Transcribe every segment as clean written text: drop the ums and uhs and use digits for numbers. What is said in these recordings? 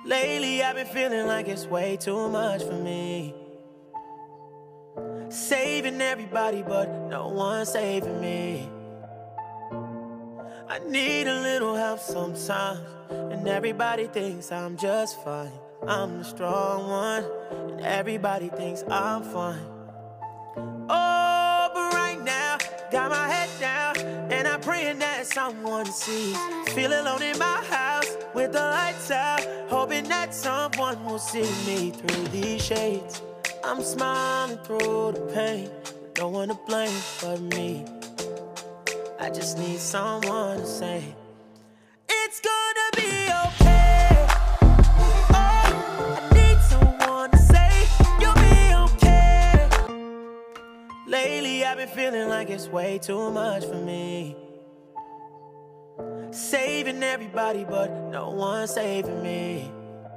Lately I've been feeling like it's way too much for me. Saving everybody but no one saving me. I need a little help sometimes, and everybody thinks I'm just fine. I'm the strong one, and everybody thinks I'm fine. Oh, but right now, got my head down, and I'm praying that someone sees. Feel alone in my house, with the lights out, hoping that someone will see me through these shades. I'm smiling through the pain, with no one to blame but me. I just need someone to say, it's gonna be okay. Oh, I need someone to say, you'll be okay. Lately I've been feeling like it's way too much for me. Saving everybody but no one saving me.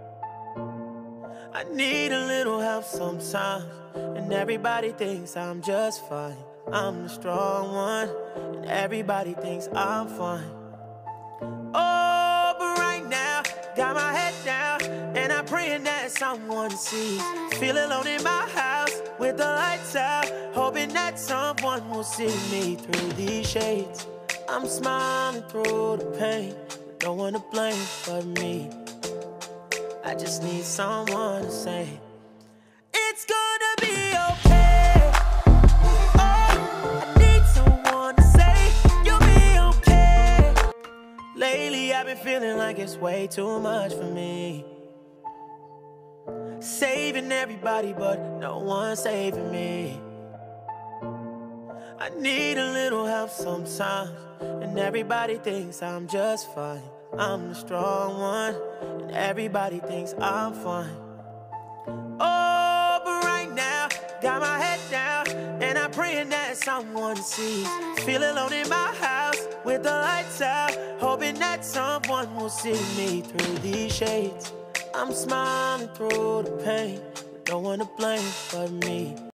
I need a little help sometimes, and everybody thinks I'm just fine. I'm the strong one, and everybody thinks I'm fine. Oh, but right now, got my head down, and I'm praying that someone sees. Feel alone in my house, with the lights out, hoping that someone will see me through these shades. I'm smiling through the pain, with no one to blame but me. I just need someone to say, it's gonna be okay. Oh, I need someone to say, you'll be okay. Lately I've been feeling like it's way too much for me. Saving everybody but no one saving me. I need a little help sometimes, and everybody thinks I'm just fine. I'm the strong one, and everybody thinks I'm fine. Oh, but right now, got my head down, and I'm praying that someone sees. Feel alone in my house, with the lights out, hoping that someone will see me through these shades. I'm smiling through the pain, with no one to blame but me.